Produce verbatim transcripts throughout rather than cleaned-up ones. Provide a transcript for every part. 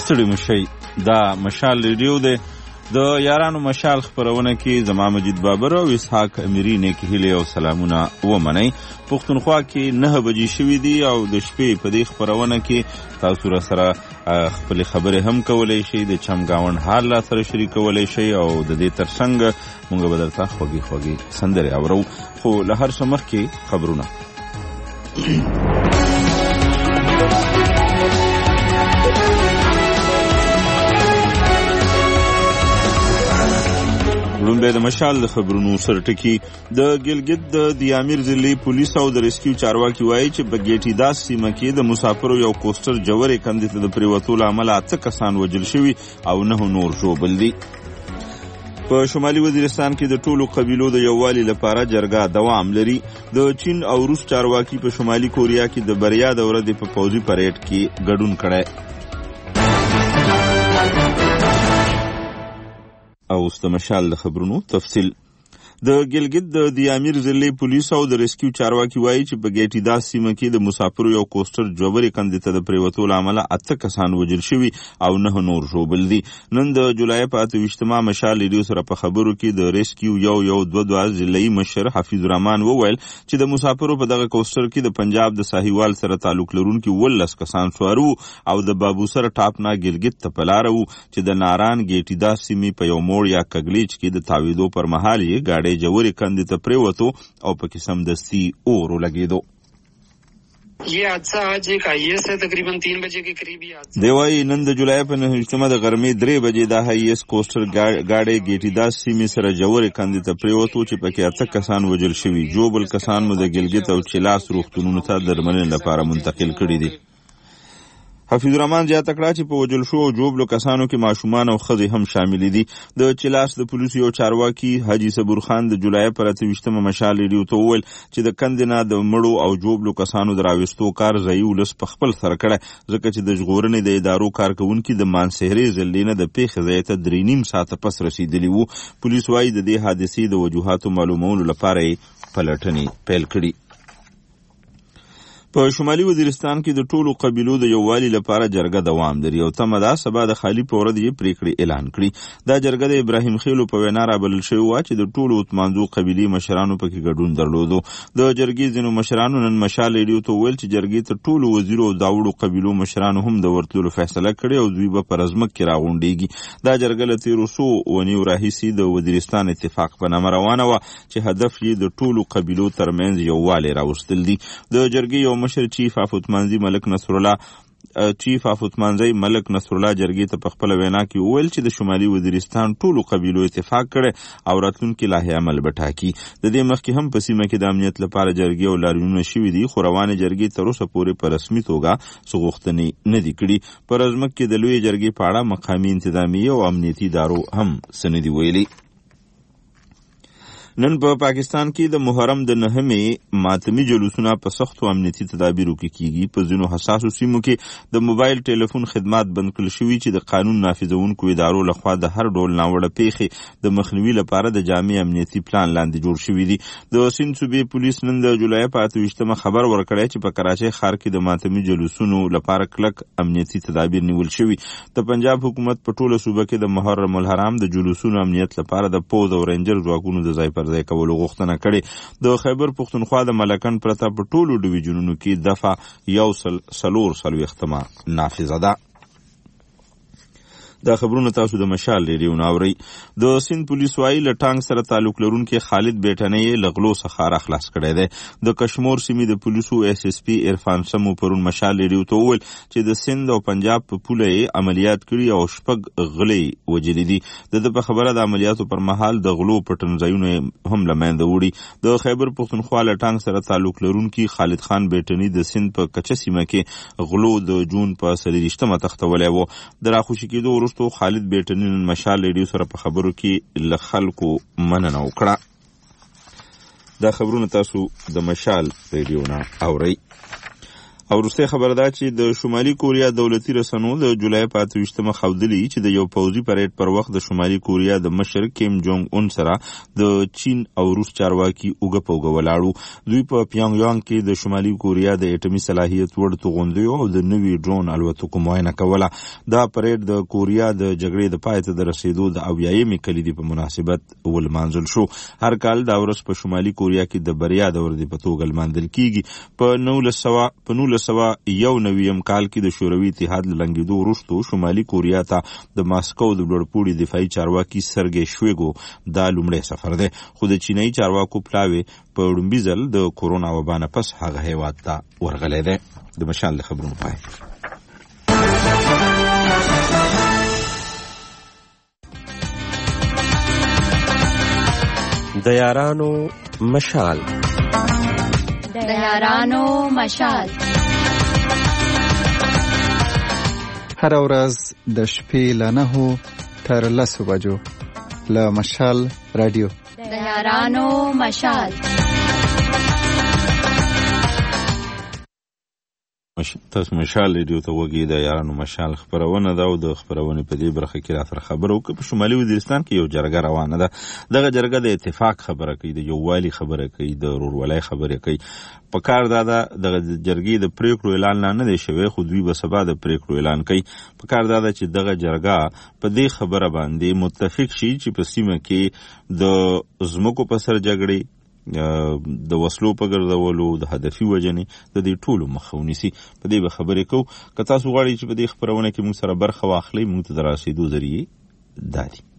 ستړي مشئ. دا مشال ریډیو دی. د یارانو مشال خپرونه کې زما مجید بابر او اسحاق امیری نیک هیلې او سلامونه ومنئ. پښتونخوا کې نه بجې شوي دي او د شپې په دې خپرونه کې تاسو را سره خپلې خبرې هم کولی شئ، د چمګاونډ حال را سره شریکولی شئ او د دې تر څنګ موږ به درته خوږې خوږې سندرې اورو. خو له هر څه مخکې خبرونه. لومبه د مشال د خبرونو سرټکی. د ګلګت د دیامیر ضلعي پولیس او د ریسکیو چارواکي وایي چې په ګیټي داس سیمه کې د مسافرو یو کوسټر جوړې کندې ته د پریوتو له امله اته کسان وژل شوي او نه نور ژوبل دي. په شمالي وزیرستان کې د ټولو قبیلو د یووالي لپاره جرګه دوام لري. د چین او روس چارواکي په شمالي کوریا کې د بریا د ورځې په پوځي پریډ کې ګډون کړی. او اوس د مشال د خبرونو تفصیل. د ګلګت د دیامیر ضلعي پولیس او د ریسکیو چارواکي وایي چې په ګیټي داس سیمه کې د مسافرو یو کوسټر جوړې کندې ته د پریوتو له امله اته کسان وژل شوي او نه نور ژوبل دي. نن د جولای په اته ویشتمه مشال ریډیو سره په خبرو کې د ریسکیو یو یو دوه دوه ضلعي مشر حفیظ الرحمن وویل چې د مسافرو په دغه کوسټر کې د پنجاب د ساحیوال سره تعلق لرونکي ولس کسان سوار وو او د بابوسر ټاپ نه ګلګت ته په لاره وو چې د ناران ګیټي داس سیمې په یو موړ یا کګلیچ کې د تاویدو پر مهال یې ګاډۍ جوړې کندې ته پریوتو او پکې سمدستي اور ولګېدو. یہ حادثہ آج ایک آئی ایس ہے تقریباً تین بجے کے قریب. دی وايي نن د جولای په نهمه د غرمې درې بجې د آئی ایس کوسټر گاډۍ ګیټي داس سیمې سره جوړې کندې ته پریوتو چې پکې اته کسان وژل شوي. جوبل کسان مو د ګلګت او چلاس روغتونونو ته درملنې لپاره منتقل کړي دي. حفیظ الرحمن زیاته کړه چې په وژل شوو جوبلو کسانو کې ماشومان او ښځې هم شامل دي. د چلاس د پولیسو یو چارواکي حاجي صبور خان د جولای پر اته ویشتمه مشال ریډیو ته وویل چې د کندې نه د مړو او جوبلو کسانو د راوستو کار ځایي ولس په خپل سره کړی، ځکه چې د ژغورنې د ادارو کارکوونکي د مانسهرې ضلعې نه د پیښې ځای ته درې نیم ساعته پس رسېدلي وو. پولیس وایي د دې حادثې د وجوهاتو معلومولو لپاره یې پلټنې پیل کړي. په شمالي وزیرستان کې د ټولو قبیلو د یووالي لپاره جرګه دوام لري او تمه ده سبا د خالي په ورځ یې پریکړې اعلان کړي. دا جرګه د ابراهیم خیلو په وینا رابلل شوې وه چې د ټولو اتمانځو قبیلې مشرانو پکې ګډون درلودو. د جرګې ځینو مشرانو نن مشال ریډیو ته وویل چې جرګې ته ټولو وزیرو او داوړو قبیلو مشرانو هم د ورتلو فیصله کړې او دوی به په رزمک کې راغونډېږي. دا جرګه له تېرو څو اونیو راهیسې د وزیرستان اتفاق په نامه روانه وه چې هدف یې د ټولو قبیلو ترمنځ یووالی راوستل دي. د جرګې یو مشر چیف افوتمانزي ملک نصر الله چیف افوتمانزي ملک نصر الله جرګې ته په خپل وینا کې وویل چې د شمالي وزیرستان ټولو قبیلو اتفاق کړي او راتلونکي لایحه عمل به ټاکي. د دې مخکې هم په سیمه کې د امنیت لپاره جرګې او لاریونونه شوي دي، خو روانې جرګې تر اوسه پورې په رسمي توګه څه غوښتنې نه دي کړي. په رزمک کې د لویې جرګې په اړه مقامي انتظامیه او امنیتي ادارو هم څه نه دي ویلي. نن په پا پاکستان کې د محرم د نهمې ماتمي جلوسونه په سختو امنیتي تدابیرو کې کیږي. په ځینو حساسو سیمو کې د موبایل ټلیفون خدمات بند کړل شوي چې د قانون نافذونکو ادارو لخوا د هر ډول ناوړه پیښې د مخنیوي لپاره د جامع امنیتي پلان لاندې جوړ شوي دي. د سیند صوبې پولیس نن د جولای په اته ویشتمه خبر ورکړی چې په کراچۍ ښار کې د ماتمي جلوسونو لپاره کلک امنیتي تدابیر نیول شوي. د پنجاب حکومت په ټوله صوبه کې د محرم الحرام د جلوسونو امنیت لپاره د پوځ او رینجر ځواکونو د ځای پر ځای کولو غوښتنه کړې. د خیبر پښتونخوا د ملکن پرته په ټولو ډویژنونو کې دفعه یو سل سلور څلوېښتمه نافذه ده. دا خبرونه تاسو د مشال ریډیو نه اورئ. د سیند پولیس وایي له ټانک سره تعلق لرونکي خالد بیټنۍ یې له غلو څخه راخلاص کړی دی. د کشمور سیمې د پولیسو ایس ایس پي عرفان سمو پرون مشال ریډیو ته وویل چې د سیند او پنجاب په پوله یې عملیات کړي او شپږ غلې وژلي دي. د ده په خبره د عملیاتو پر مهال د غلو پټنځایونه هم له منځه وړي. د خیبر پښتونخوا له ټانک سره تعلق لرونکي خالد خان بیټنۍ د سیند په کچه سیمه کې غلو د جون په څلېرویشتمه تښتولی و. د راخوشي کېدو وروسته خالد بیټنۍ نن مشال ریډیو سره په خبرو کې له خلکو مننه وکړه. دا خبرونه تاسو د مشال ریډیو نه اورئ. او وروستۍ خبره ده چې د شمالي کوریا دولتي رسنو د جولای په اته ویشتمه ښودلي چې د یو پوځي پریډ پر وخت د شمالي کوریا د مشر کیم جونګ اون سره د چین او روس چارواکي اوږه په اوږه ولاړو. دوی په پیانګ یانګ کې د شمالي کوریا د اټومي صلاحیت وړ توغندیو او د نوي ډرون الوتکو معاینه کوله. دا پریډ د کوریا د جګړې د پای ته د رسېدو د اویایمې کلیدي په مناسبت ولمانځل شو. هر کال دا ورځ په شمالي کوریا کې د بریا د ورځې په توګه لمانځل کیږي. په نولس سوه په نولس سوه یو نویم کال کې د شوروي اتحاد له لنګېدو وروستو شمالي کوریا ته د ماسکو د لوړپوړي دفاعي چارواکي سرګی شویګو دا لومړی سفر دی، خو د چینایي چارواکو پلاوی په لومړي ځل د کورونا وبا نه پس هغه هیواد ته ورغلی دی. د مشال د خبرونو پای. د یارانو مشال د یارانو مشال هر ورځ د شپې له نهو تر لسو بجو له مشال رادیو. د یارانو مشال تاسو مشال ریډیو ته وګورئ. د یارانو مشال خبرونه ده او د خبرونې په دې برخه کې راته خبرو کې په شمالي وزیرستان کې یو جرګه روانه ده. دغه جرګه د اتفاق خبره کوي، د یووالي خبره کوي، د ورورولۍ خبره کوي. په کار دا ده دغه جرګې د پریکړو اعلان نه دی شوی، خو دوی به سبا د پریکړو اعلان کوي. په کار دا ده چې دغه جرګه په دې خبره باندې متفق شي چې په سیمه کې د ځمکو په سر جګړې، د وسلو په ګرځولو، د هدفي وجنې د دې ټولو مخه ونیسي. په دې به خبرې کوو. که تاسو غواړئ چې په دې خبرونه کې موږ سره برخه واخلئ، موږ ته د راسېدو ذریعې دا دي.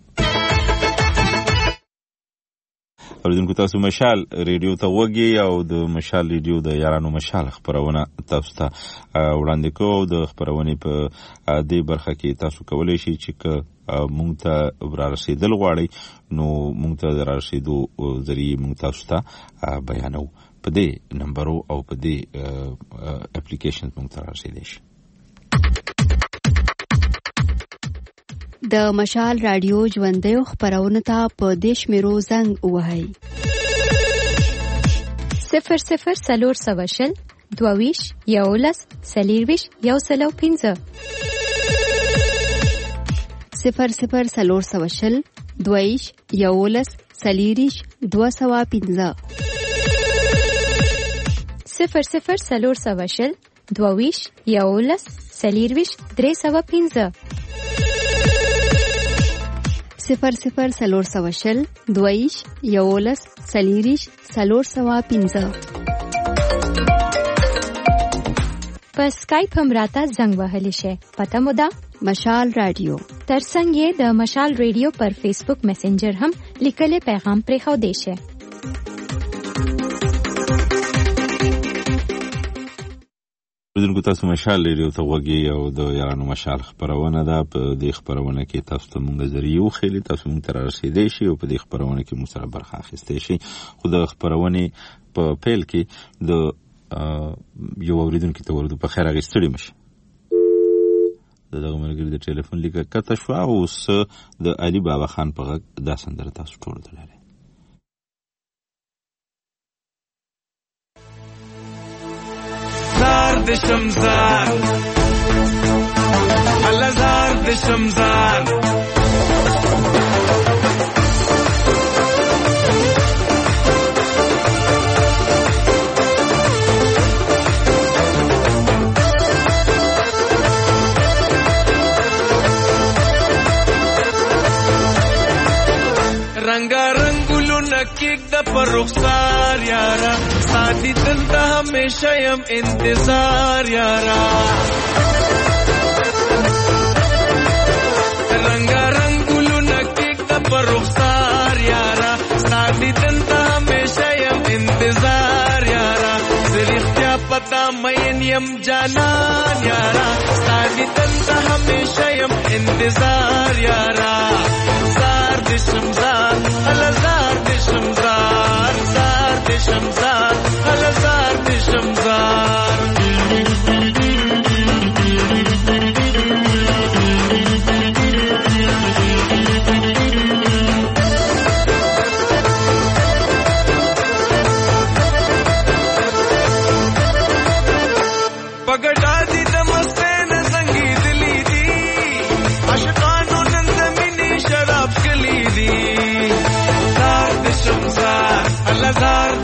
اوریدونکو تاسو مشال ریډیو ته وګورئ او د مشال ریډیو د یارانو مشال خبرونه تاسو ته وړاندې کوو. د خبرونې په دې برخه کې تاسو کولی شئ چې که مونږ ته را رسېدل غواړئ نو مونږ ته د را رسېدو ذریعې مونږ تاسو ته بیانو. په دې نمبرو او په دې اپلیکیشن مونږ ته را رسېدی شي. د مشال رادیو ژوندیو خبرونه ته په دې شمیرو زنګ ووهئ: صفر صفر څلور سوه شل دوه ویشت یولس څلېرویشت یو سل او پنځه صفر صفر څلور سوه شل دوه ویشت یولس څلېرویشت دوه سوه پنځه صفر صفر څلور سوه شل دوه ویشت یولس څلېرویشت درې سوه پنځه صفر صفر څلور سوه شل دوه ویشت یولس څلېرویشت څلور سوه پنځه. په سکایپ هم راته زنګ وهلی شئ. پته مو ده مشال رادیو. ترڅنګ یې د مشال ریډیو پر فیسبوک میسنجر هم لیکلی پیغام پرېښودی شئ. اوریدونکو تاسو مشال ریډیو ته وګورئ او د یارانو مشال خبرونه ده. په دې خبرونه کې تاسو ته مونږ ذریعې وښیلې، تاسو مونږ ته را رسېدی شئ او په دې خبرونه کې مونږ سره برخه اخیستی شئ. خو د خبرونې په پیل کې د یو اوریدونکي ته ورودو. په خیر هغې ستړي مه شئ. د دغه ملګري د ټلیفون لیکه کته شوه او اوس د علي بابا خان په غږ دا سندره تاسو ټولو ته لرئ. زار د شمزان الله زار د شمزان رنگا رنگولو نکیک دا پر رخسار یارا سادی دل دا ہمیشہ یم انتظار یارا رنگا رنگولو نکیک دا پر رخسار یارا سادی دل دا ہمیشہ یم انتظار یارا زریختیا پتا مین یم جانان یارا سادی دل دا ہمیشہ یم انتظار یارا زار د شمزار الله زار د شمزار زار د شمزار الله زار د شمزار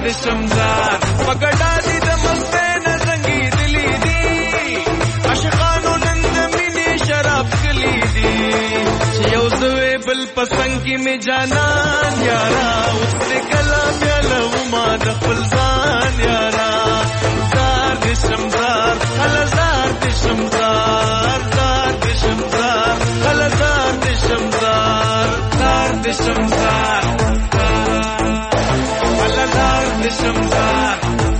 د شمزار پګړا دي د مستې نه رنگي دلی دي عاشقانو نن د مینې شراب کلی دي چې یو زوی بل پسنګ کې می جانان یارا اوس دې کلا پیاله ما د خپل ځان یارا زار د شمزار هلزار د شمزار زار د شمزار هلزار د شمزار زار د شمزار هلزار د شمزار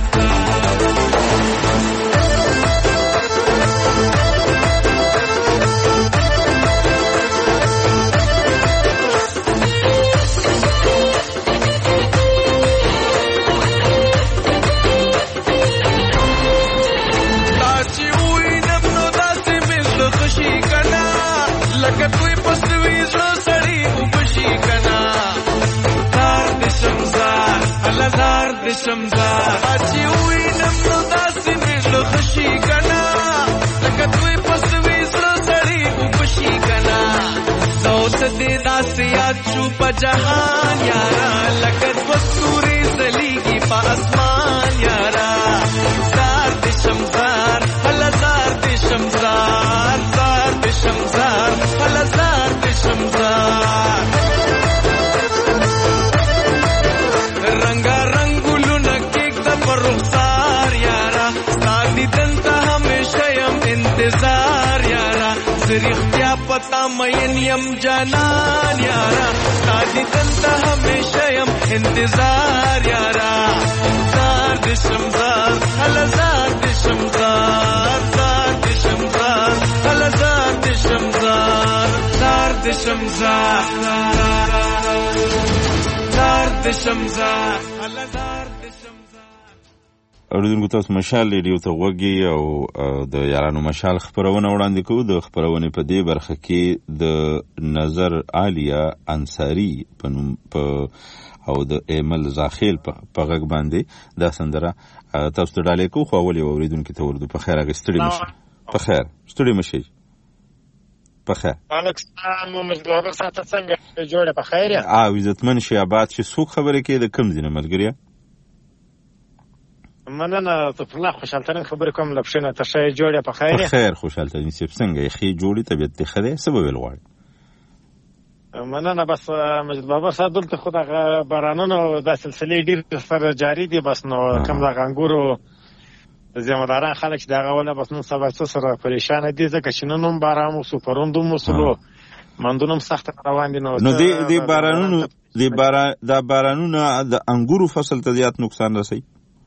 لکه توی پسوی زو سړی وبشي کنا زار د شمزار هلزار د شمزار چې وی نم نو داسې مې زو خشي کنا لکه توی پسوی زو سړی وبشي کنا زوت دې داسې یاد شو په جهان یارا لکه وستوري زلیږي په اسمان یارا زار د شمزار هلزار د شمزار زار د شمزار هلزار د شمزار رنگا رنگولونه کېږ د پر رخسار یارا ستا دیدن ته همیشه یم انتظار یارا زه رښتیا پتا مین یم جانان یارا ستا دیدن ته همیشه یم انتظار یارا زار د شمزار هلزار د شمزار زار د شمزار هلزار د شمزار زار د شمزار زار د شمزار هلزار د شمزار. اوریدونکو تاسو مشال ریډیو ته غوږی او د یارانو مشال خبرونه وړاندې کوو. د خبرونه په دې برخه کې د نظر عالیه انصاری په او د ایمل زاخیل په غږ باندې دا سندره تاسو ته ډالې کوو. خو اول یو اوریدونکو ته ورده په خیر اګستړي مشه په خیر ستړي مشه په خیر الکسان محمد بابر ساته څنګه جوړه په خیر یا او عزتمن شي آباد شي څوک خبره کوي د کم ځینه ملګری مننه ته الله خوشالترین خبر کوم لپشنه ته شي جوړه په خیر په خیر خوشالترین سپ څنګه یخي جوړی طبيعت ته خده سبب الغوړ مننه بس مجد بابر صاحب دلته خدای بارانونو د سلسله ډیر سره جاری دي بس نو کم د غنګورو زموږداران خلک چې دغه ولا بس نن سبا سره پریشان دي ځکه چې نن هم باران مو سو پروندو مو سلو مندونم سخت روان دي نو نو دی دی بارانونو دی باران د بارانونو د انګورو فصل ته زیات نقصان رسي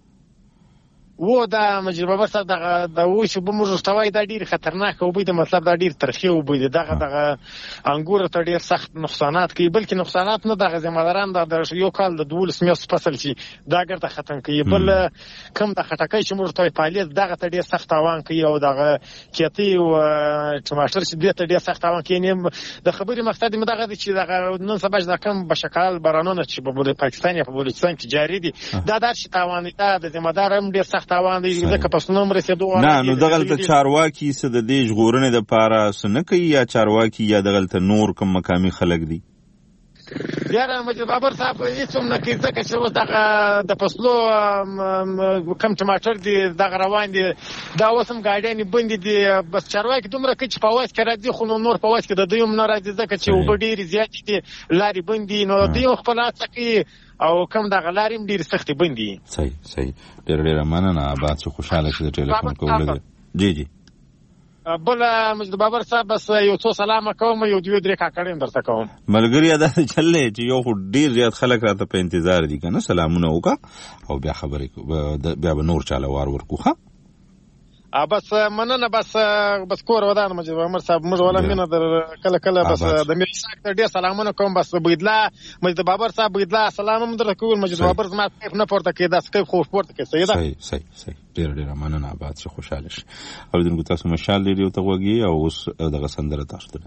و دا مجد بابر صاحب دغه د وښ په موږ مستوي دا ډیر خطرناک او بده مطلب دا ډیر ترخی او بده دغه دغه انګور ته ډیر سخت نقصانات کوي بلکې نقصانات نه دغه زموږداران د یو کال د دولس میاشتو فصل چې دا ګرته ختم کوي بل کم د خټکای چې موږ ته پالیز دغه ته ډیر سخت تاوان کوي او دغه کیتی او ټماټر چې دې ته ډیر سخت تاوان کوي د خبرې مقصد مې دغه چې دغه نن سبا د کم بشکال بارانونه چې په پاکستان یا په بلوچستان کې جاری دي دا درش تاوان دا د زموږدارم ډیر سخت تاوان دی ځکه پس نو مرسته دوه نه نو دغلته چارواکي څه د دې ژغورنې د پاره سن کوي یا چارواکي یا دغلته نور کوم مقامي خلک دي یاره مجد بابر صاحب هیڅ هم نه کوي ځکه چې دغه د فصلو کم ټماټر دي دغه روان دي دا اوس هم ګاډیانې بندې دي بس چارواکي دومره کوي چې په اواز کې راځي خو نور په اواز کې د دوی هم نه راځي ځکه چې اوبه ډېرې زیاتې دي لارې بندې نو دوی هم خپل هڅه کوي او کم دغه لارې هم ډېرې سختې بندې صحیح صحیح ډېره ډېره مننه آباد چې خوشحاله شي د ټلیفون کولو جی جی بل مجد بابر صاحب بس یو څو سلام کوم یو دوی درې کاکړم درته کوم ملګری ادا چلې چې یو ډیر زیات خلک راته په انتظار دي کنه سلامونه وکا او بیا خبرې بیا به نور چاله وار ورکوخه بس مننه بس بس کور ودان مجد بابر صاحب موږ ولا مینه در کله کله بس د مې شاک ډیر سلامونه کوم بس بيدلا مجد بابر صاحب بيدلا سلام هم درته کوم مجد بابر زما نه پورته کې داس کې خو پورته کې سیدا صحیح صحیح صحیح ډیر ډیر مننه آباد چې خوشاله شي او دغه تاسو مشال لري او ته وګي او اوس دغه سندره تاسو ته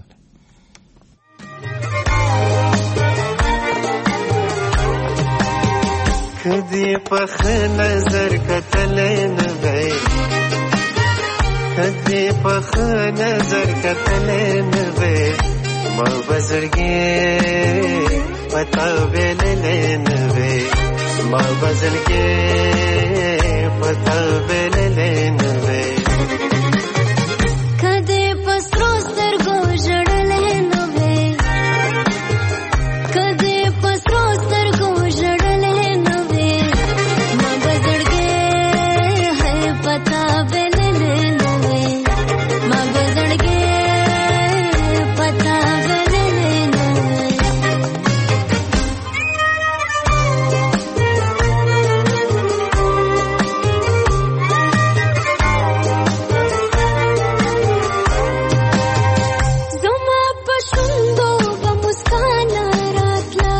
کدی په نظر کتل نه وای کدی په نظر کتل نه وای ما بزرګي پتا ویل نه وای ما بزړګي پتا ویلې نه وې کدی پسرو سترګو ژړلې نه وې کدی پسرو سترګو ژړلې نه وې ما بزړګي ہے پتا ویلې نه وې ما بزړګي پتا ویلې نه وې زما پښوندو به مسکان راتلا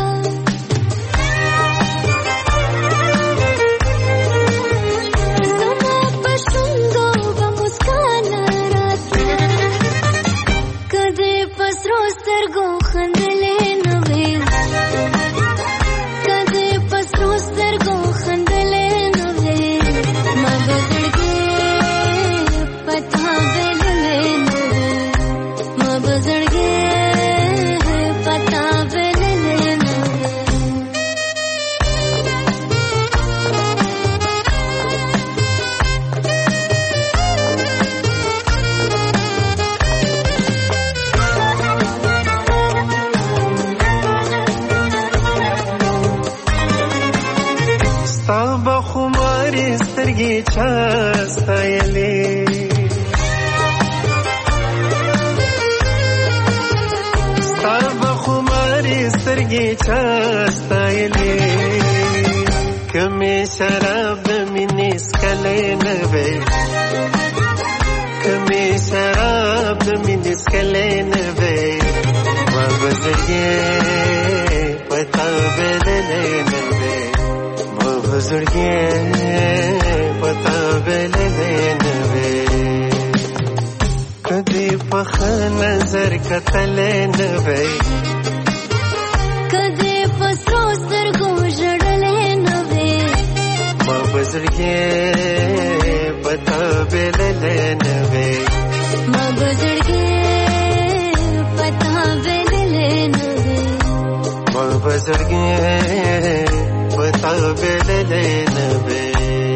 زما پښوندو به مسکان راتلا کدی پسرو سترګو خندلې نه وې کدی پسرو سترګو خندلې نه وې ما بزړګي پتا ویلې نه وې ما بزړګي پتا ویلې نه وې ستا به خمارې سترګې چا ستایلې ستا به خمارې سترګې چا ستایلې کمې شراب د مینې څکلی نه وې کمې شراب د مینې څکلی نه وې ما بزړګي پتا ویلې نه وې ما بزړګي پتا ویلې نه وې کدی په ښه نظر کتلې نه وې کدی پسرو سترګو ژړلې نه وې ما بزړګي پتا ویلې نه وې ما بزړګي پتا ویلې نه وې ما بزړګي پتا ویلې نه وې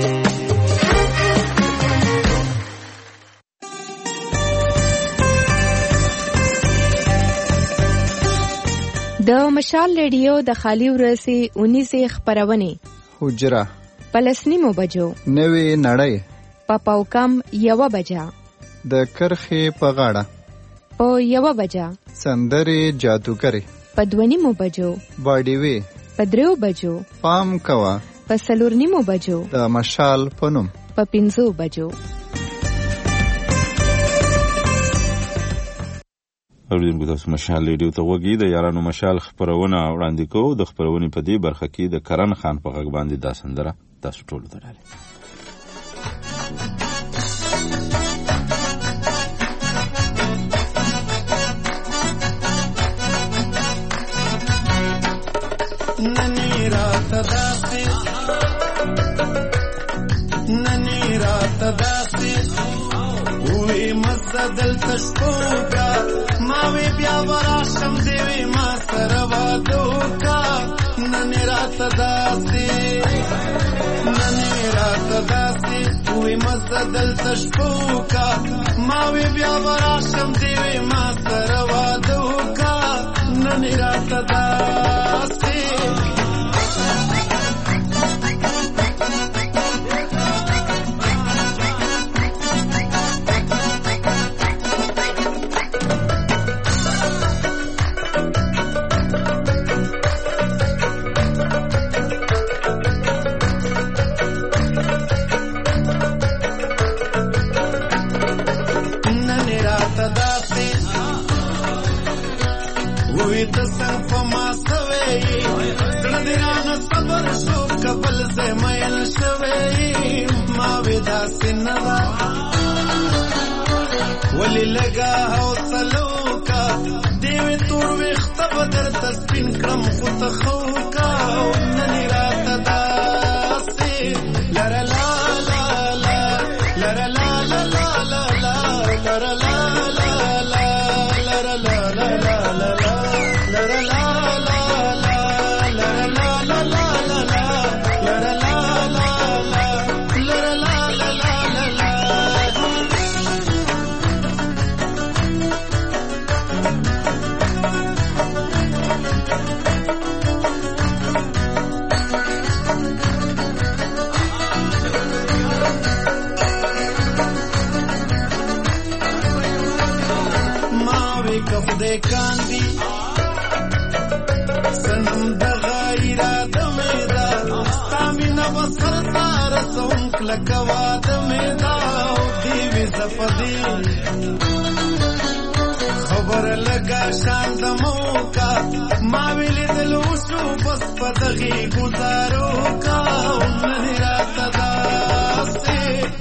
د مشال ریډیو د خالی ورځې اونیزه خبرونه حجره پلسنیمو بجو نوې نړۍ په پاو کم یو بجا د کرخې په غاړه په یو بجا سندرې جادوګرې په دونیمو بجو باډیوي په دریو بجو پام کوا په سلورنیمو بجو د مشال پنوم په پنځو بجو اوریدونکو تاسو مشال ریډیو ته وګورئ د یارانو مشال خبرونه وړاندې کوو د خبرونې په دې برخه کې د کرن خان په غږ باندې دا سندره تاسو ټول ته راځي ننی رات داسې ننی رات داسې وې مزدل تشکوکا ما وی بیا وراشم دیوی ما سره وادوکا ننی رات داسې ننی رات داسې وې مزدل تشکوکا ما وی بیا وراشم دیوی ما سره وادوکا ننی رات داسې وی د صرف ما سوي زړه دې رانه صبر شو قبل زه مېل شوي ما ودا سنوا ولي لګا حوصلو کا دیو تور وخت بدر تسبین کړم خو ته خو کا نن رات داسې لرا لا لا لا لرا لا لا لا لا لرا لا لا لا لرا لا لا لا لا نیکاندی سنم دغه اراده مې ده ستا مینه به سر ته رسوم کلکه واده مې ده او دې وي زه په دې خبره لږه شان د موکه ما وې لیدل وشو بس په دغې ګزارو کا او نن یې راته داسې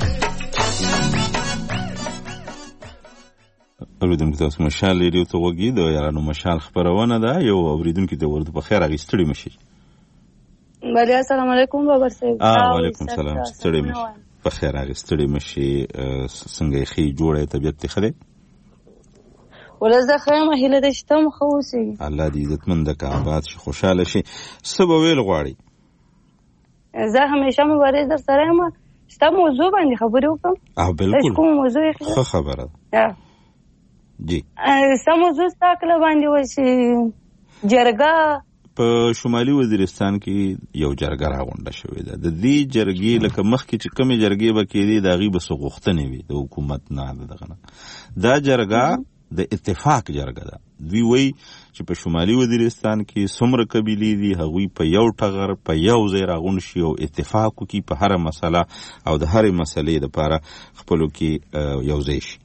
اوریدونکو تاسو مشال ریډیو ته غوږی د یارانو مشال خبرونه ده یو اوریدونکو ته ورته په خیر اغې ستړي مشي بله السلام علیکم بابر صاحب وعلیکم السلام ستړي مشي په خیر اغې ستړي مشي څنګه یې خې جوړه طبیعت ته خده ولزه خیمه هله د شتم خوسي الله دې عزتمند کا آباد شي خوشاله شي سبا ویل غواړي زه همیشه مبارز در سره ما شته موضوع باندې خبرې وکم اه بالکل کوم موضوع ښه خبره جی سم موضوع تاکله باندې و چې جرګه په شمالي وزیرستان کې یو جرګه راغونډه شوې ده د دې جرګې لکه مخکې چې کومې جرګې به کېدې د هغې به څه غوښتنې وي د حکومت نه دغه نه دا جرګه د اتفاق جرګه ده دوی وایي چې په شمالي وزیرستان کې څومره قبیلې دي هغوی په یو ټغر په یو ځای راغونډ شي او اتفاق وکړي په هره مسله او د هرې مسلې دپاره خپلو کې یو ځای شي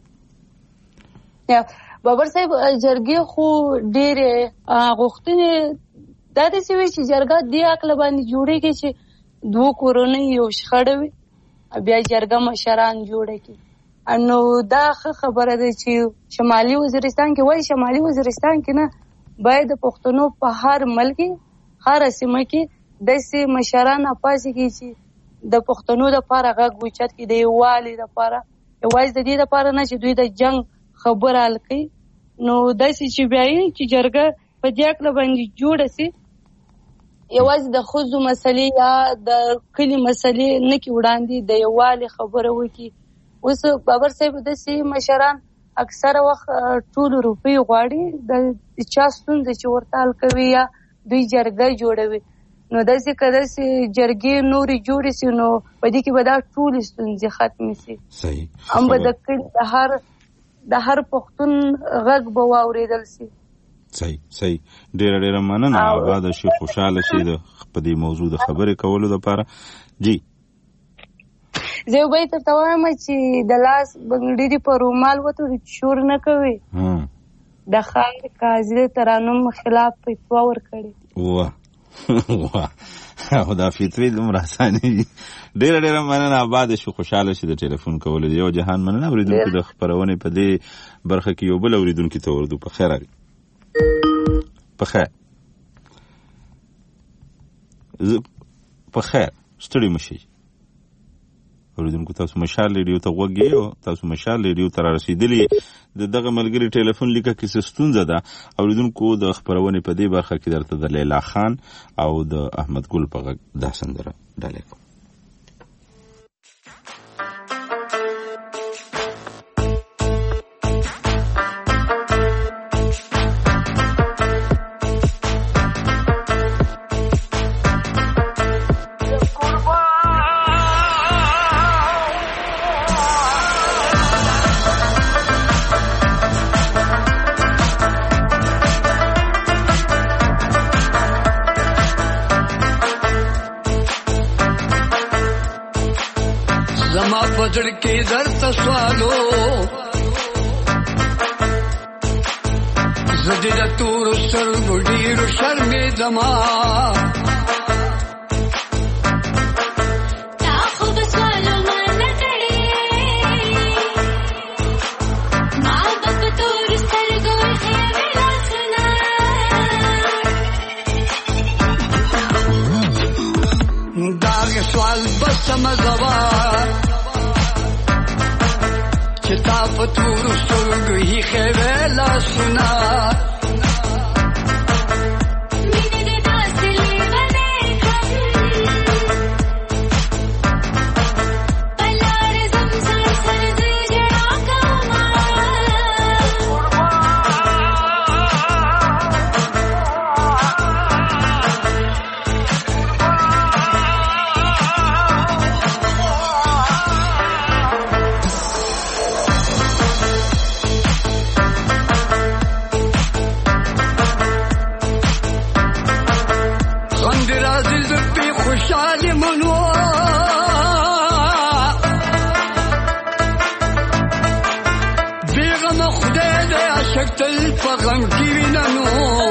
بابر صاحب جرګې خو ډېرې غوښتنې دا داسې وي چې جرګه دې عقله باندې جوړېږي چې دوه کورنۍ یو شخړه وي بیا جرګه مشران جوړه کړي نو دا ښه خبره ده چې شمالي وزیرستان کې وایي شمالي وزیرستان کې نه باید د پښتنو په هر ملک هر سیمه کې داسې مشران پاسېږي چې د پښتنو دپاره غږ اوچت کړي د یووالي دپاره یوازې د دې دپاره نه چې دوی د جنګ خبر حل کوي نو داسې چې بیا چې جرګه په دې عقله باندې جوړه سي یوازې د ښځو مسلې یا د کلي مسلې نه کړي وړاندې د یووالي خبره وکړي اوس بابر صاحب داسې مشران اکثره وخت ټول روپۍ غواړي د چا ستونزه چې ورته حل کوي یا دوی جرګه جوړوي نو داسې که داسې جرګې نورې جوړې سي نو په دې کې به دا ټولې ستونزې ختمې سي صحیح هم به د کلي د هر د هر پښتون غږ به واورېدل سي صحیح صحیح ډېره ډېره مننه آباده شي خوشحاله شي د په دې موضوع د خبرې کولو دپاره جی زه یو بیت درته وایم چې د لاس بنګړي دې په رومال وتړي شور نه کوي د ښار قاضي د ترانم خلاف فتوا ورکړې واه واه او دا فطري دومره اسانه دي ډېره ډېره مننه آباده شي خوشحاله شي د ټلیفون کولو یو جهان مننه اورېدونکو د خپرونې په دې برخه کې یو بل اورېدونکي ته وردو په خیر اغي په خیر په خیر ستړي مشي اوریدونکو تاسو مشال ریډیو ته غوږی او تاسو مشال ریډیو ته رسیدلی د دغه ملګری ټلیفون لیکه کې ستونزه ده اوریدونکو د خبرونه په دې برخه کې درته د لیلا خان او د احمد ګل په غږ د سندره ډالې کو बजड़ के दर तस्वालो जदीदा तूर सर गुडीर शर्मे जमा दाग सवाल बस समझवा فتور سرگی خیولا سنا مینے داسلی بنے کم پلار زمزر سرز جڑا کما غند راځي زلفې خوشحالي منو بیغمه خدای دی عاشق تل په غم کې ویننو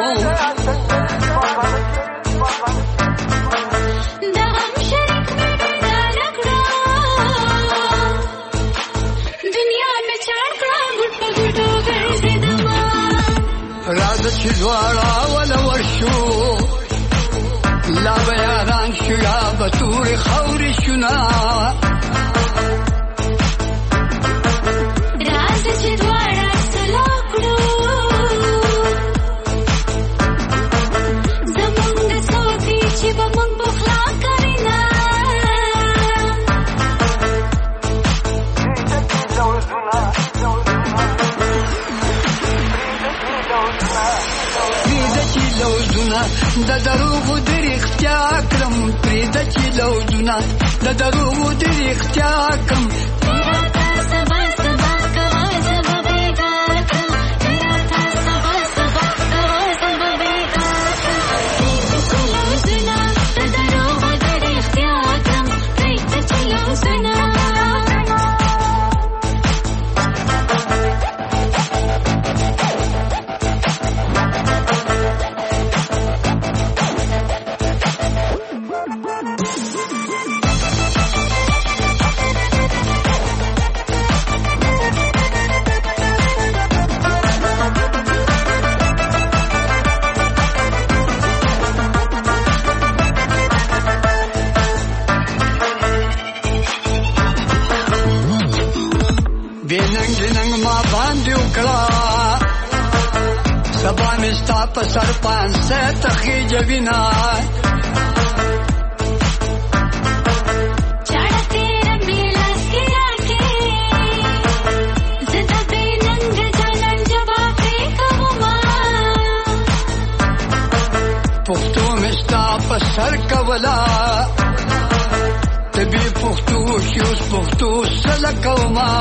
راځه چې دواړه ولور شو لا به یاران شو یا به تورې خاورې شو نه راځه چې دواړه سلا کړو زمونږ د سوځي چې به مونږ بخلا کوي نه د دروغو د رښتیا کړم پرېږده چې لوزونه د دروغو د رښتیا کړم سبا سبا کوه زه به بېګا کړم راته سبا سبا کوه زه به بېګا کړم پرېږده چې لوزونه د دروغو د رښتیا کړم پرېږده چې لوزونه سبا می ستا په سر پانسه تخې جوینا چاړه تیره مې لاس کې راکې زه د بې ننګه جانان جواب پرې کومه پښتو می ستا په سر کوله طبي پښتو شي اوس پښتو سله کومه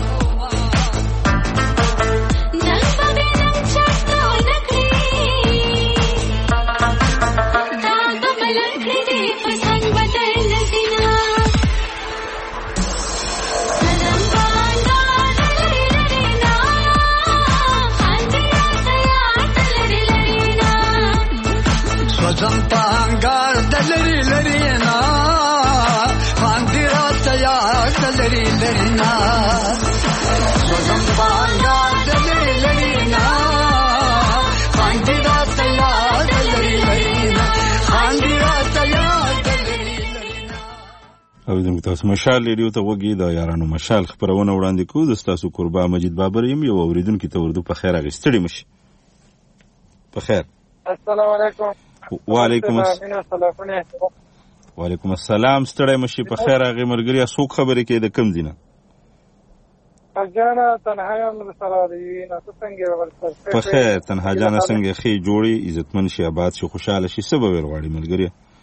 لری لری نا باندې راته یاد لری لری نا سوزم باندې لری لری نا باندې راته یاد لری لری نا باندې راته یاد لری لری نا. اوریدونکو تاسو مشال ریډیو ته وګورئ د یارانو مشال خبرونه وړاندې کوو. د تاسو قربا مجید بابر یم. یو اوریدونکو ته وردو په خیر اغستړي مشي. په خیر. السلام علیکم. وعلیکم السلام. وعلیکم السلام. ستړی مشي. په خیر هغه ملګری څوک خبرې کوي د کم دینه؟ اجانا تنها یم سره دی نه څنګه ورته. په خیر تنها جانا څنګه خې جوړي عزتمن شي آباد شي خوشاله شي سبب ورغړي ملګری.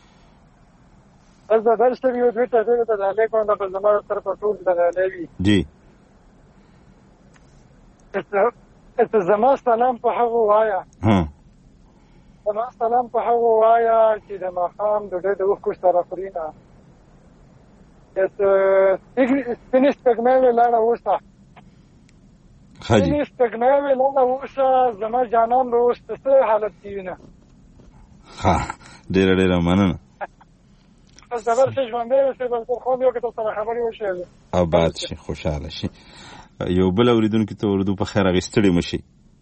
بس دا درس یو دوه ته ته د الیکون د زموږ تر په ټول د لوي جی ته زما سلام په هغه وایا. ها زما سلام په هغه وایا چې د ماښام د ډېر د وخت سره خورینه ته سپینس پګمې لاړه وسه حاجی سپینس پګمې لاړه وسه زما جانان روز څه حالت کیونه. ها ډېر ډېر مننه. زبر څه ژوندې وسه بل خو یو کې تاسو خبرې وشي آباد شي خوشاله شي. یو بل اوریدونکو ته وردو په خیر اغستړي مشي.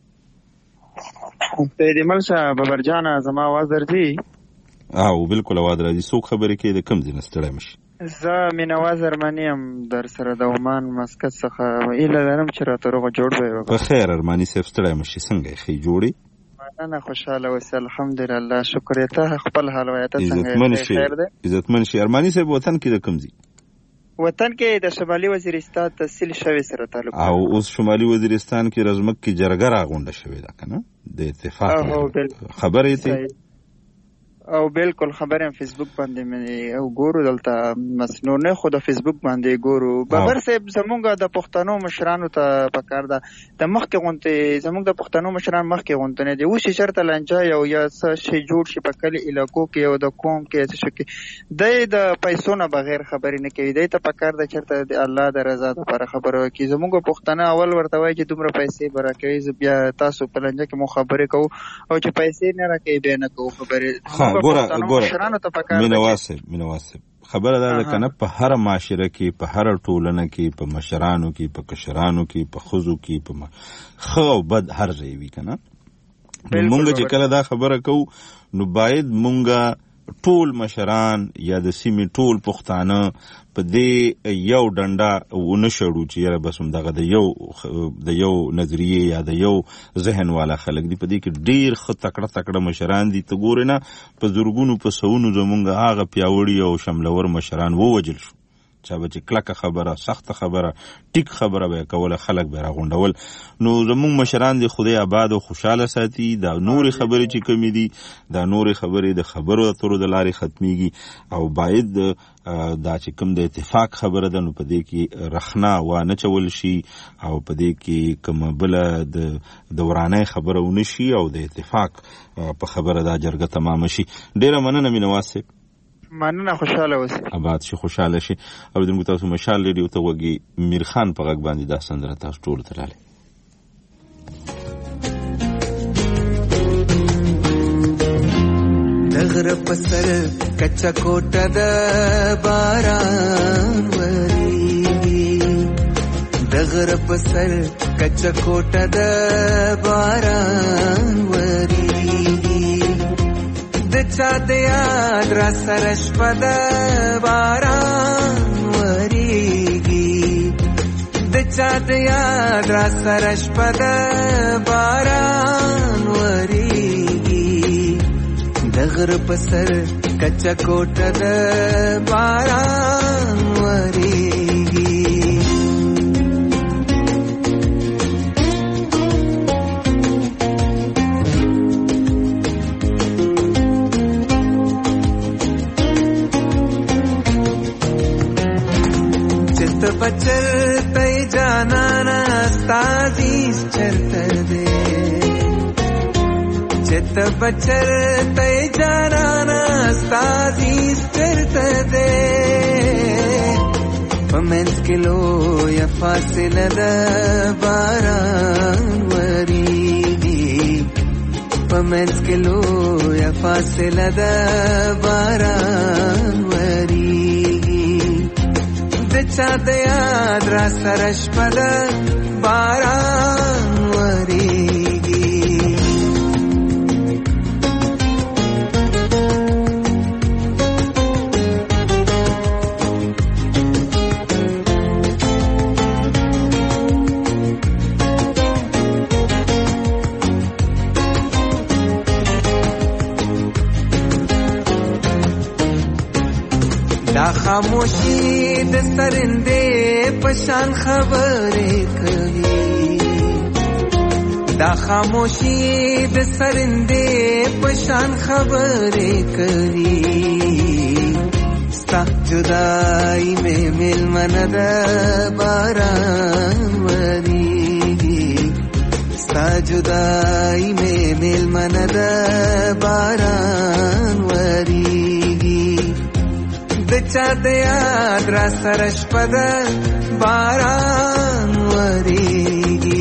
ته دې ملشه ببرجانه زما आवाज درځي؟ او بالکل आवाज راځي. څوک خبرې کوي د کم ځای ستړی مشي؟ زه مینواز ارماني یم در سره د عمان مسقط څخه ایله لرم چې راته روغه جوړ به وي. په خیر ارماني صاحب ستړی مشي. څنګه یې ښې جوړې؟ مننه خوشحاله اوسې الحمدلله شکر ته خپل حال وایته څنګه خیر دی؟ عزتمن شي. ارماني صاحب وطن کې د کم ځای؟ وطن کې د شمالي وزیرستان تحصیل شوی سره تعلق او اوس شمالي وزیرستان کې رزمک کې جرګه راغونډه شوې ده کنه د اتفاق خبرې ته او بالکل خبره فیسبوک باندې مې او ګورو دلته مسنون نه خو د فیسبوک باندې ګورو بابر صاحب زمونږ د پښتنو مشرانو ته پکار ده د مخکې غونته زمونږ د پښتنو مشران مخکې غونته نه دي اوس شرط لنجا یو یا څه شي جوړ شي په کلی علاقو کې او د قوم کې څه کې د د پیسو نه بغیر خبرې نه کوي د ته پکار ده چرته د الله د رضا لپاره خبره کوي زمونږ پښتنه اول ورته وایي چې دومره پیسې برکوي بیا تاسو په لنجا کې مو خبرې کوو او چې پیسې نه راکوي به نه کوو خبرې ګوره ګوره مینواسه مینواسه خبره ده کنه په هر معاشره کې په هر ټولنه کې په مشرانو کې په کشرانو کې په خزو کې په خو بد هر ځای وی کنه مونږ چې کله دا خبره کوو نو باید مونږ ټول مشران یا د سیمې ټول پښتانه په دې یو ډنډه ونه شړو چې یاره بس هم دغه د یو د یو نظریه یا د یو ذهن والا خلک دي په دې کې ډیر ښه تکړه تکړه مشران دي ته ګورې نه په زرګونو په سوونو زمونږ هغه پیاوړي او شملور مشران ووجل شو چا به چې کلکه خبره سخته خبره ټیک خبره به کوله خلک به راغونډول نو زمونږ مشران دي خدای آباد او خوشاله ساتي دا نورې خبرې چې کمی دي دا نورې خبرې د خبرو اترو د لارې ختمیږي او باید دا چې کوم د اتفاق خبره ده نو په دې کې رخنا وانه چول شي او په دې کې کوم بل د دورانه خبره ونه شي او د اتفاق په خبره دا جرګه تمام شي ډیره مننه مینواسه مننه خوشاله اوسئ آباد شي خوشاله شي او د تاسو مشال لري او ته وګي میر خان په غږ باندې دا سندره تاسو ټول تلاله دغر پسر کچا کوټه د باران وریږي دغر پسر کچا کوټه د باران وریږي د چا د یاد را سره شپه د باران وریږي د چا د یاد را سره شپه د باران وریږي د غر په سر کچا کوټه د باران وریږي बचल तय जाना ना ताजीज चलते दे चित बचल तय जाना ना ताजीज चलते दे पमेंस किलो या फासिला द बारान वरीगी पमेंस किलो या फासिला द बारान वरीगी چا د یاد را سره شپه د باران وریږي دا خاموشي د سرندې پشان خبرې کوي دا خاموشي د سرندې پشان خبرې کوي ستا جدائی مې ملمنه د باران وریږي ستا جدائی مې ملمنه د باران وریږي د چا د یاد را سره شپه د باران وریږي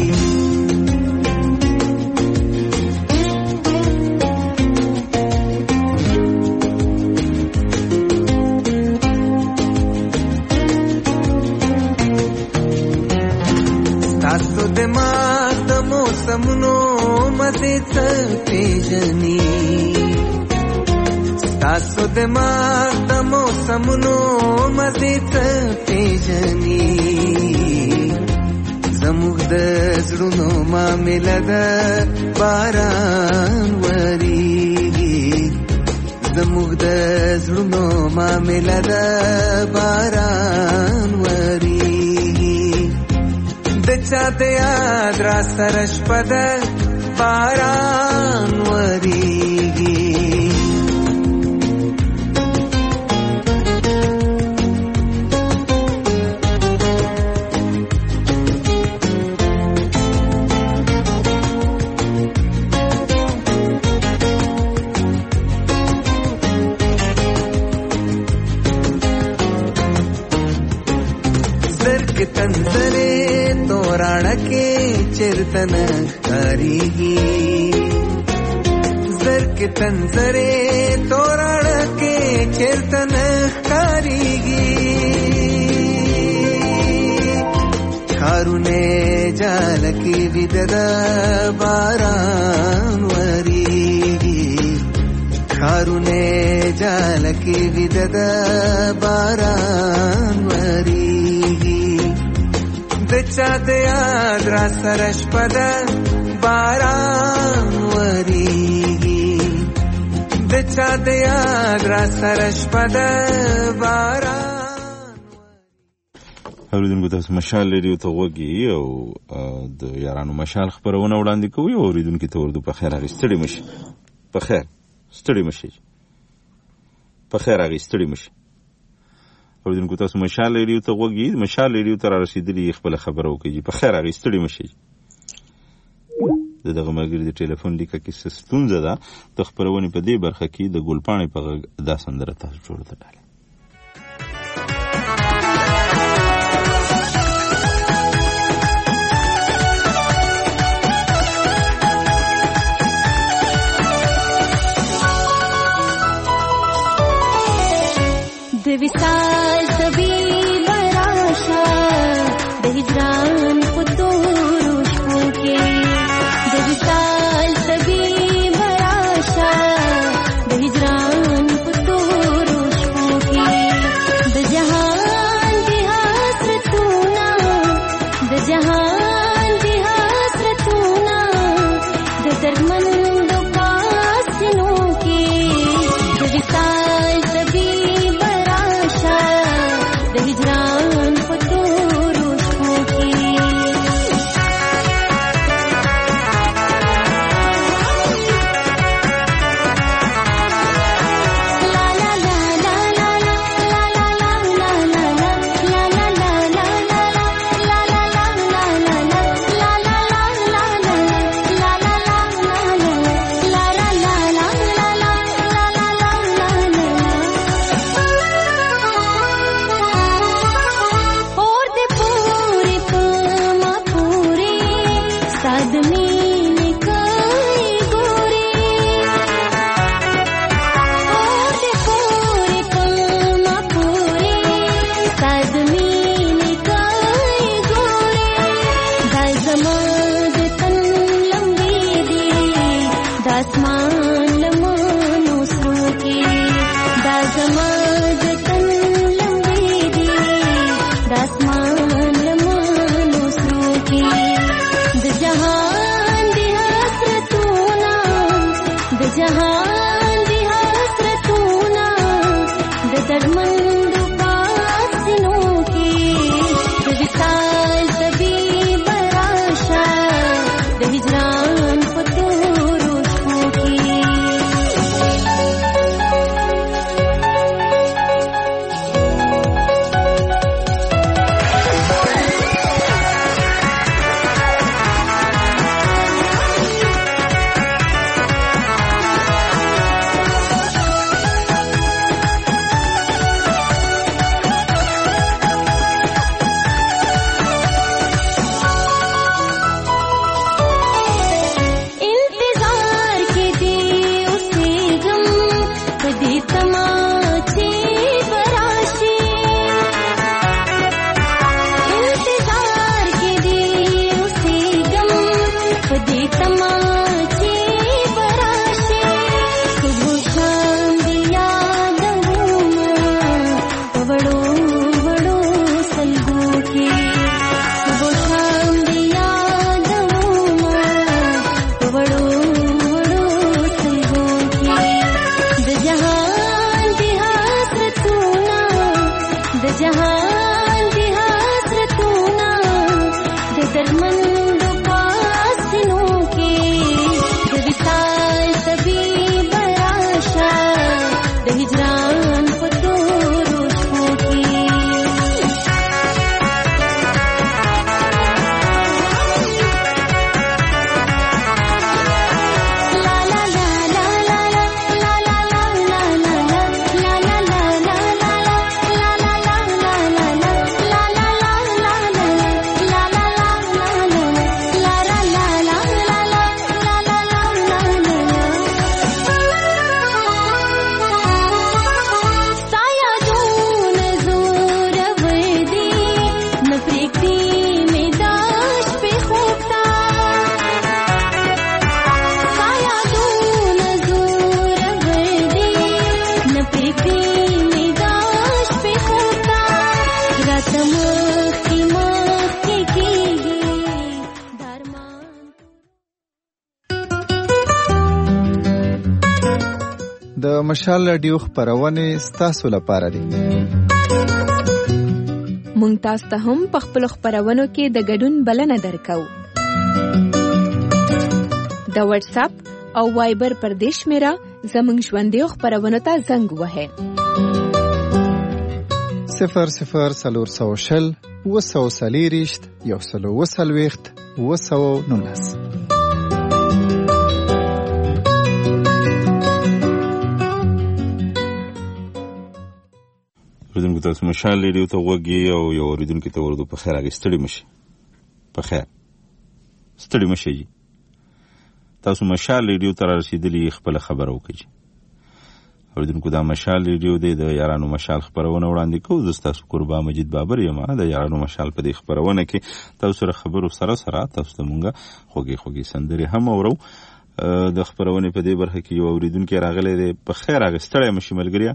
ستاسو دماغ د موسمونو مزې څه پیژني تاسو دماغ د موسمونو مزې څه پیژني زموږ د زړونو معامله د باران وریږي زموږ د زړونو معامله د باران وریږي د چا د یاد را سره شپه د باران وریږي تنزره توراړه کې چرته نه ښکارېږي زر کې تنزره توراړه کې چرته نه ښکارېږي ښارونه جال کې ویده د باران ورېږي ښارونه جال کې ویده د باران ورېږي د چا د یاد را سره شپه ده باران ورېږي د چا د یاد را سره شپه ده باران. اوریدونکو تاسو مشال ریډیو ته غوږی او د یارانو مشال خبرونه وړاندې کوي او اوریدونکو ته ورته په خیر اغستړي مشي په خیر ستړي مشي په خیر اغستړي مشي. اوریدونکو تاسو مشال ریډیو ته غوږی مشال ریډیو ته را رسیدلی خپل خبرو کوي په خیر اغستړي مشي. دغه مګر د ټلیفون لیکه کې ستونزه ده د خبرونه په دې برخه کې د ګلپاڼې په دا سندره تاسو جوړه ده. د وصال طبیب راشه د هجران په تورو شپو کې د وصال طبیب راشه د هجران په تورو شپو کې د جهان د حسرتونه د جهان د حسرتونه د دردمندو پاسینو کې د وصال طبیب د هجران په تورو شپو کې لا لا لا لا لا لا لا لا لا لا لا لا لا لا لا لا لا مشال رادیو خپرونې ستاسو لپاره دي. مونږ تاسو ته هم په خپل خپرونو کې د ګډون بلنه درکو. د واتس اپ او وایبر پر دې شمیره زموږ ژوندۍ خپرونو ته زنګ وهئ. صفر صفر څلور سوه شل اوه سوه څلېرویشت یو سل اوه څلوېښت اوه سوه نولس. اوریدونکو تاسو مشال ریډیو ته غوږ یې او یو اوریدونکي ته ورودو په خیر هغې ستړي مشي په خیر ستړي مشي جي تاسو مشال ریډیو ته رارسېدلي خپله خبره وکړئ. اوریدونکو دا مشال ریډیو دی د یارانو مشال خپرونه وړاندې کوو. زه ستاسو قربا مجید بابر یم. د یارانو مشال په دې خپرونه کې تاسو سره خبرو سره سره تاسو ته مونږ خوږې خوږې سندرې هم اورو. د خپرونې په دې برخه کې یو اوریدونکی راغلی دی. په خیر هغې ستړی مشي ملګریا.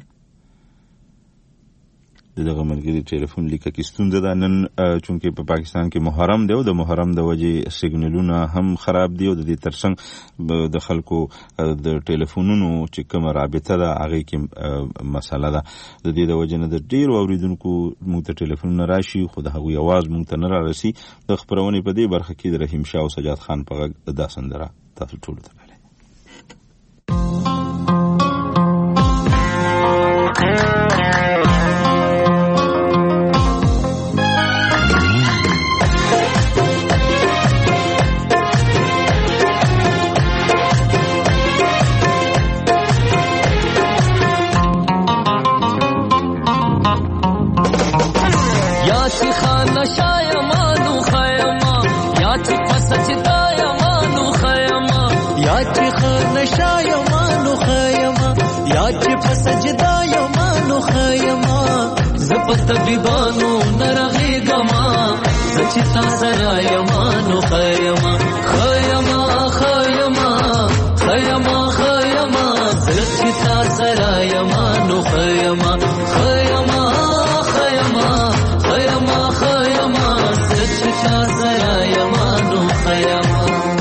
د دغه ملګري ټلیفون لیکه کې ستونزه ده نن چونکې په پاکستان کې محرم دی او د محرم د وجې سیګنلونه هم خراب دي او د دې ترڅنګ د خلکو د ټلیفونونو چې کومه رابطه ده هغې کې مسله ده. د دې د وجې نه د ډېرو اورېدونکو موږ ته ټلیفونونه راشي خو د هغوی اواز موږ ته نه رارسي. د خپرونې په دې برخه کې د رحیم شاه او سجاد خان په غږ دا سندره تاسو ټولو ته بلې. طبيبانو نرغيغما سچتا سرا يمانو خيما خيما خيما خيما خيما سچتا سرا يمانو خيما خيما خيما خيما خيما سچتا سرا يمانو خيما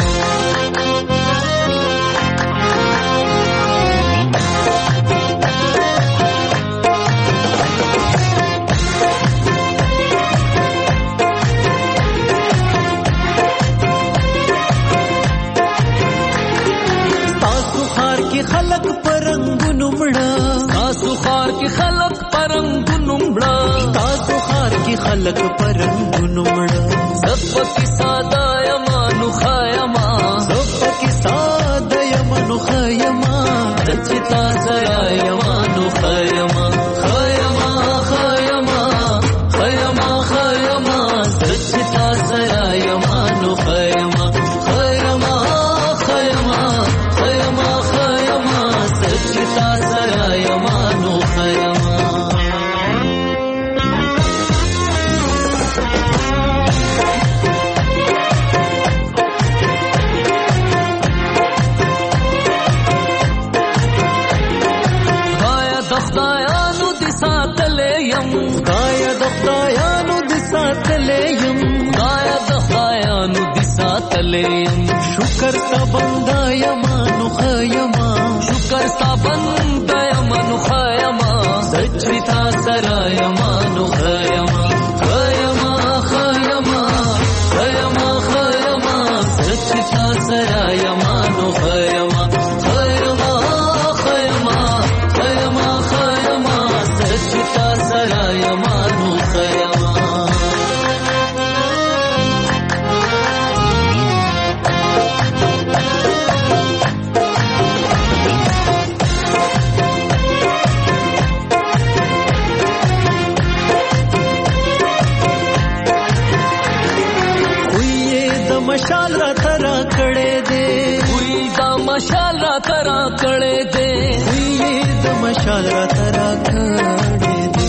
خلق پرنګونو مړه زپکی ساده یمانو خایما زپکی ساده یمانو خایما دچتا زیا یمانو خایما خایما خایما خایما خایما دچتا زیا یمانو خایما خایما خایما خایما خایما دچتا زیا یمانو خایما شکر تا بندا یمانو خیما شکر تا بندا یمانو خیما سچوی تا سرا یمانو خیما خیما خیما خیما خیما سچوی تا سرا یمانو خیما خیما خیما خیما خیما سچوی تا سرا یمانو خیما मशाल रा तरा कड़े दे हुई दा मशाल रा तरा कड़े दे हुई दा मशाल रा तरा कड़े दे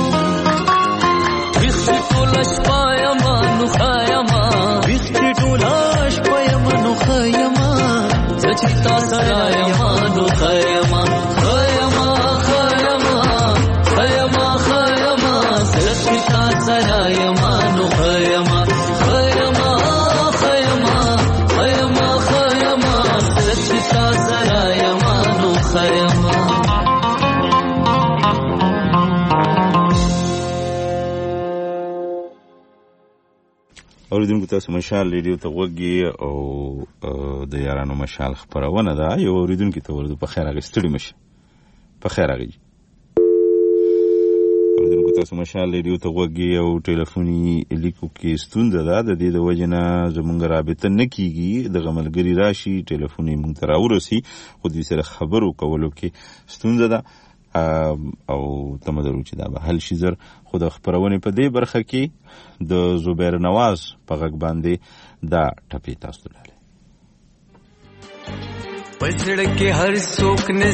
बिख्ती टोलाश पाया मानु खायमा बिख्ती टोलाश पाया मानु खायमा सचिता सराया मानु खायमा खायमा खायमा खायमा खायमा सचिता सराया मानु खायमा خیما اوریدونکو تاسو مشال ریډیو ته وګورئ او د یارانو مشال خبرونه ده. یو اوریدونکو ته ورته په خیر اغستړي مشه په خیر اغي اوریدونکو تاسو مشال ریډیو ته وګورئ او ټلیفوني لیکو کې ستونزه ده د دې د وجنه زمونږ رابطه نه کیږي. د غملګری راشي ټلیفوني مونږ ته راورسي خو دې سره خبرو کولو کې ستونزه ده او تمدرو چې دا به حل شي زر. خو د خبرونې په دې برخه کې د زبیر نواز په غږ باندې دا ټپی تاسو لاله پزړ کې هر څوک نه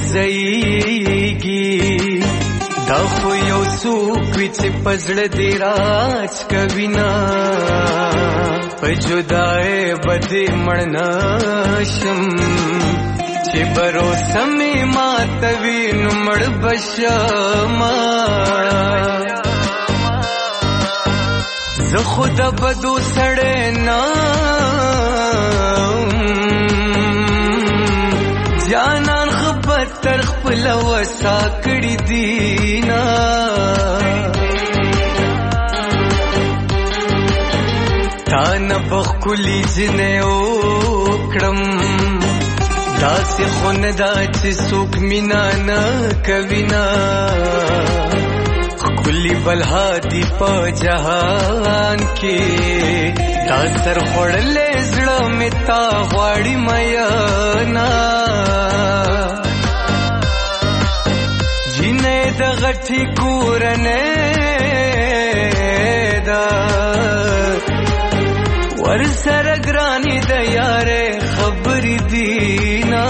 زېږي دا خو یو څوک چې پزړ دې راج کوي نه په جدای بده مړناشم چې بروسه می ماتوي نو مړ بشما زه خود بدو سړی نه جانان خبر تر خپل وسا کړی دینا تا نه بخلی جنې وکړم داسې خون دا چې څوک مینا نه کوي نه کلی بلهادی په جهان کې دا سر خړلې زړه می تا غواړي میانا جنې د غټي کورنه دا ور سره ګرانی د یاره خبرې دینا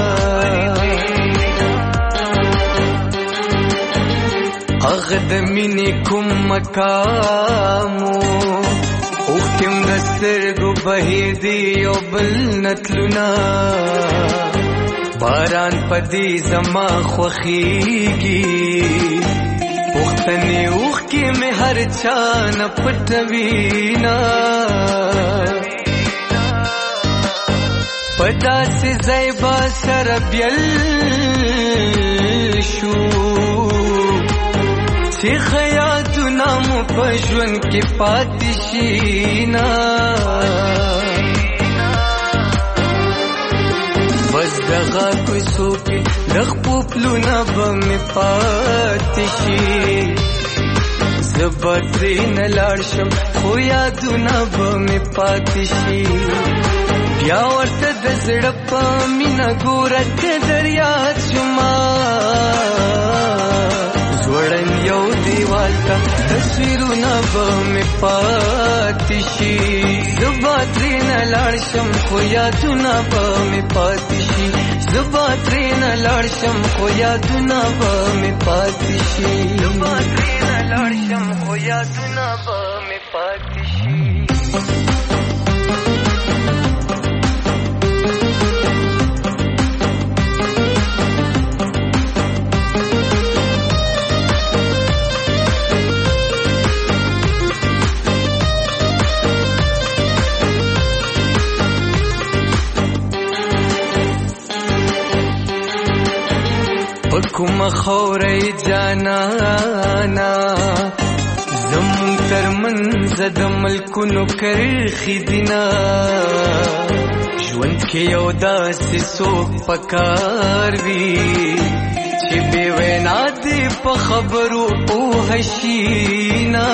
اغد منی کوم مقامو اوختم دسترګو بهیر دی او بل نتلونا باران پدی زما خوخیږي اوختنی اوخ کې مې هر چا نه پټوینا پدا سے زیبا شربیل شو چې خیاتونه مو په ژوند کې پاتې شي نه بس دغه کوڅو کې د خپو پلونه به مې پاتې شي زه به ترې نه لاړ شم خو یادونه به مې پاتې شي بیا ورته د زړه په مینه ګوره که دریاد شما زوړن یو دیوال ته تصویرونه به مې پاتې شي زه به ترې نه لاړ شم خو یادونه به مې پاتې شي زه به ترې نه لاړ شم خو یادونه به مې پاتې شي زه به ترې نه لاړ شم خو یادونه به مې پاتې شي. کوم خورې جانانا زمون تر منځ د ملکونو کرخي دینا ژوند کې یو داسې څوک پکار وي چې بې وینا دې په خبرو پوه شي نه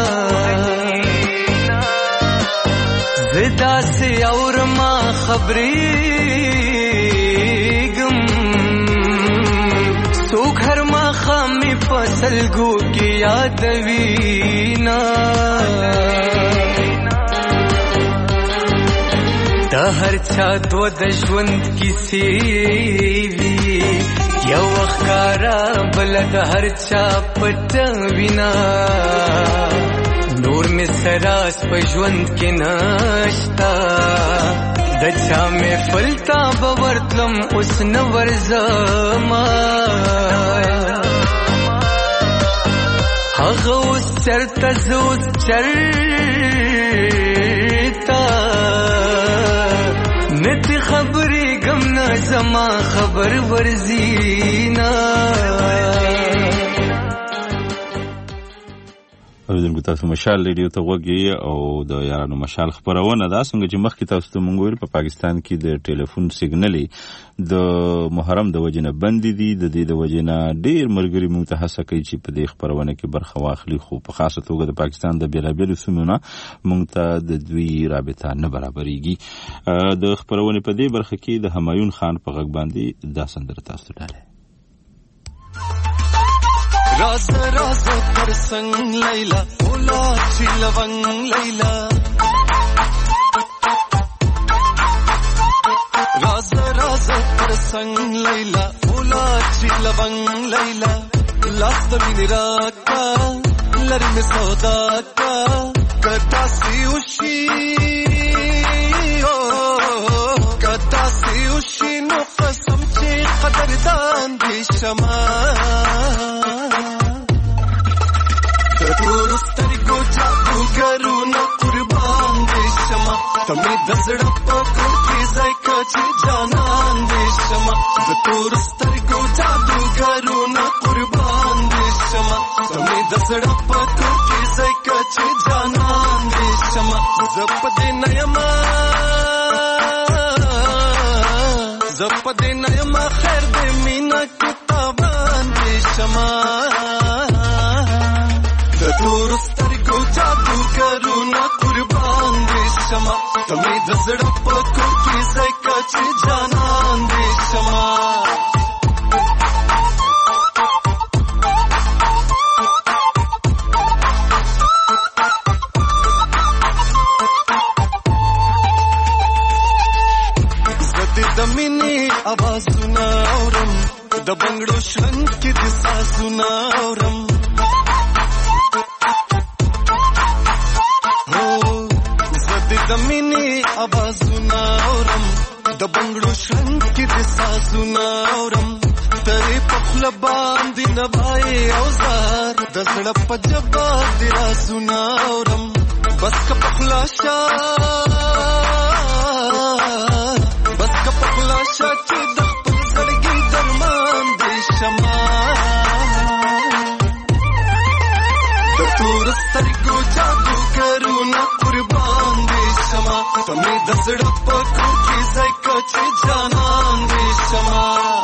زه داسې اورما خبرې څوک هر ماښام په سلګو کې یادوي نه د هر چا دوه د ژوند کیسې وي یو ښکاره بله د هر چا پټه وینا نور مې سراس په ژوند کې نشتا د چا محفل ته به ورتلم اوس نه ورځمه هغه اوس چرته زه اوس چرته نه دې خبرېږم نه زما خبر ورځي نه. اوریدونکو تاسو مشال ریډیو ته غوږی او د یارانو مشال خبرونه ده. څنګه چې مخکې تاسو ته مونږ ویل په پاکستان کې د ټلیفون سیګنالي د محرم د وجنه بند دي. د دې د وجنه ډیر مرګري مونږ ته هڅه کوي چې په دې خبرونه کې برخه واخلي، خو په خاصه توګه د پاکستان د بیلابیلو سیمونو مونږ ته د دوی رابطه نه برابرېږي. د خبرونه په دې برخه کې د همایون خان په غږ باندې دا سندره تاسو ته ډاله. راز راز تر سنگ لیلا اولا چی لونگ لیلا راز راز تر سنگ لیلا اولا چی لونگ لیلا لاست مینی راکا لرم سودا کا کتا سی اوشی کتا سی اوشی نو قسم چی قدردان دی شما تور سترګو جادو ګرونه قربان دې شمه تمې د زړه په کور کې ځای کچې جانان دې شمه د تور سترګو جادو ګرونه قربان دې شمه تمې د زړه په کور کې ځای کچې جانان دې شمه زپ دې نېما زپ دې نېما خیر دې مینا کتابان دې شمه تور سترګو جادو ګرونه قربان دې شمه تمې د زړه په کور کې ځای کچې جانان دې شمه زه دې د مینې اوازونه اورم د بنګړو شرنګ کې دې سازونه اورم د مینې اوازونه اورم د بنګړو شرنګ کې د سازونه اورم ترې په خوله باندې نبایې اوزار د زړه په ژبه دې رازونه اورم بس که په خوله شه بس که په خوله شه چې د خپل زړګي درمان دې شمه د تور سترګو جادوګرونه قربان دې شمه تمې د زړه په کور کې ځای کچې جانان دې شمه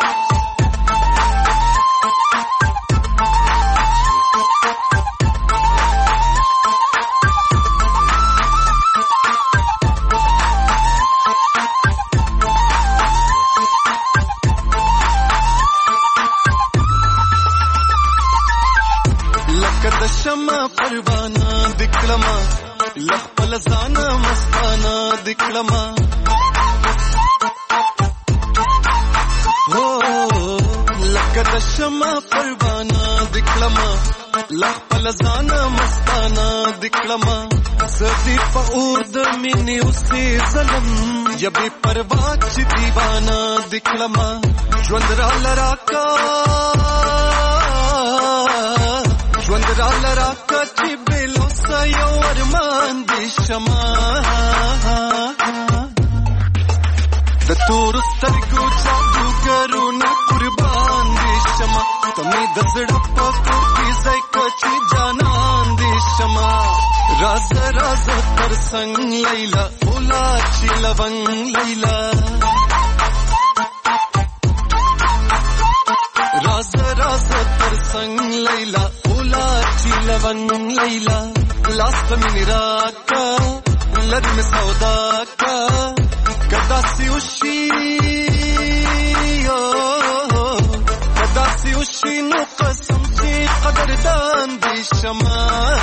لکه د شمع پروانه دکړما لخپل ځان مستانه دکړما هو لکه د شمع پروانه دکړما لخپل ځان مستانه دکړما زدي په اور د مینې اوسې ظلم یبه پروا چې دیوانه دکړما ژوند را لراکا ژوند را لراکا چې بلو سایو ارمان دې شمه د تور سترګو جادوګرونه قربان دې شمه تمې د زړه په کور کې ځای کچې جانان دې شمه راز راز تر سنگ لیلا اولا چې لونګ لیلا راز راز تر سنگ لیلا اولا چې لونګ لیلا لاست مینی راکا لرم سودا کا کدا سی اوشی کدا سی اوشی نو قسم چې قدردان دې شمه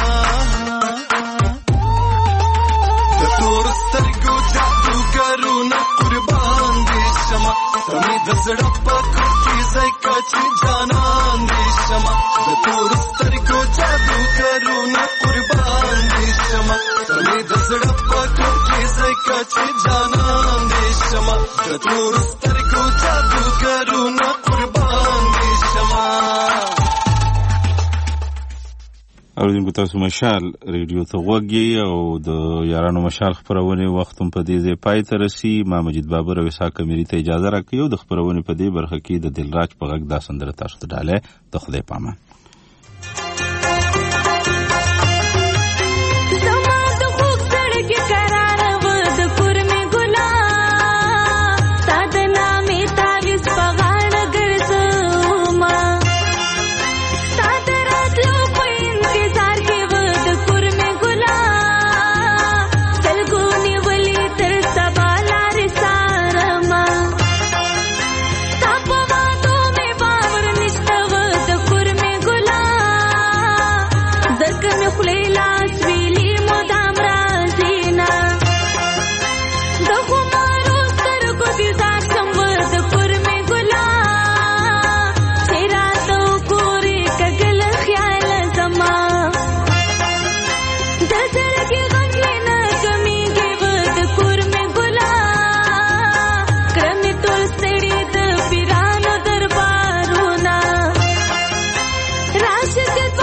د تور سترګو جادوګرونه قربان دې شمه تمې د زړه په کور کې ځای کچې جانان دې شمه د تور سترګو جادوګرونه قربان دې شمه تمې د زړه په کور کې ځای کچې جانان دې شمه د تور سترګو جادوګرونه قربان دې شمه. اوریدونکو تاسو مشال ریډیو ته غوږی او د یارانو مشال خبرونه وخت په دې ځای پای ته رسی. ما مجید بابر او اسحاق کمیری ته اجازه راکړو د خبرونه په دې برخه کې د دلراج په غږ دا سندره تاسو ته ډاله. ته خدای پامان. عاشق